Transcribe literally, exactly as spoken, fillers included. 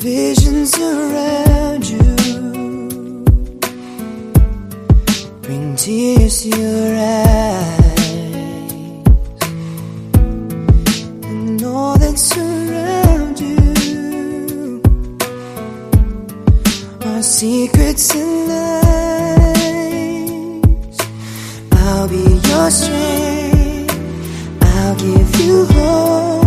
visions around you bring tears to your eyes, and all that's around you are secrets and lies. I'll be your strength, I'll give you hope.